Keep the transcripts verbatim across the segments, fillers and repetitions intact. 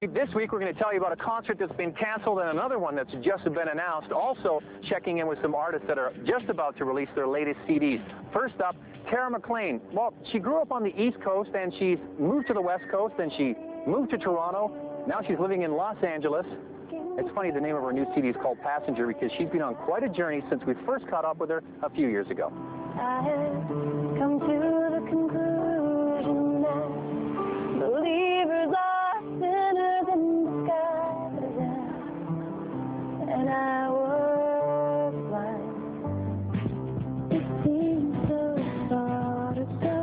This week, we're going to tell you about a concert that's been canceled and another one that's just been announced. Also, checking in with some artists that are just about to release their latest C Ds. First up, Tara McLean. Well, she grew up on the East Coast, and she's moved to the West Coast, and she moved to Toronto. Now she's living in Los Angeles. It's funny, the name of her new C D is called Passenger because she's been on quite a journey since we first caught up with her a few years ago. I have come to the conclusion that believers are sinners in disguise, and I was blind. It seemed so far to go.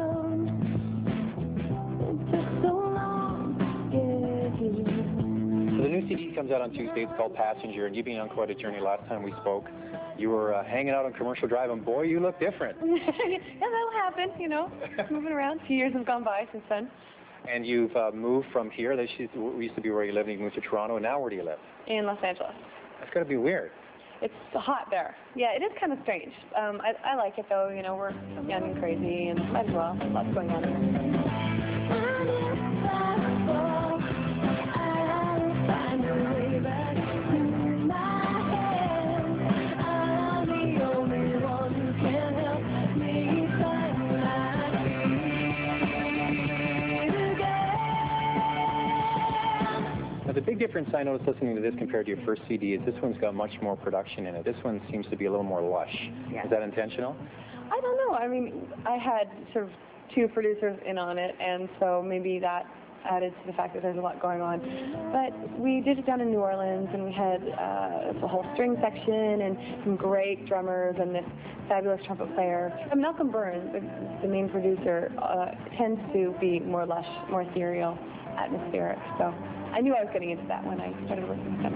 It took so long to get here. So the new C D comes out on Tuesday. It's called Passenger, and you've been on quite a journey. Last time we spoke, you were uh, hanging out on Commercial Drive, and boy, you look different. Yeah, that'll happen, you know, moving around. A few years have gone by since then. And you've uh, moved from here. This used to be where you lived, and you moved to Toronto, and now where do you live? In Los Angeles. That's got to be weird. It's hot there. Yeah, it is kind of strange. Um, I, I like it, though. You know, we're young and crazy, and might as well. Lots going on here. Now, the big difference I noticed listening to this compared to your first C D is this one's got much more production in it. This one seems to be a little more lush. Yeah. Is that intentional? I don't know. I mean, I had sort of two producers in on it, and so maybe that added to the fact that there's a lot going on. But we did it down in New Orleans, and we had uh, a whole string section and some great drummers and this fabulous trumpet player. And Malcolm Burns, the, the main producer, uh, tends to be more lush, more ethereal, atmospheric. So I knew I was getting into that when I started working with them.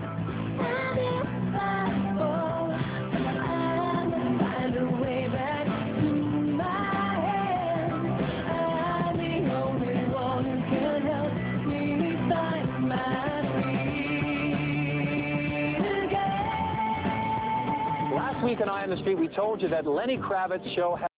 Last week on Eye on the Street, we told you that Lenny Kravitz's show had